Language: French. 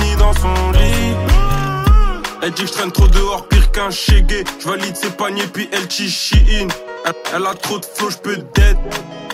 fini dans son lit. Elle dit que je traîne trop dehors, pire qu'un chégué. Je valide ses paniers puis elle chichine. Elle a trop de flow, j'peux d'être.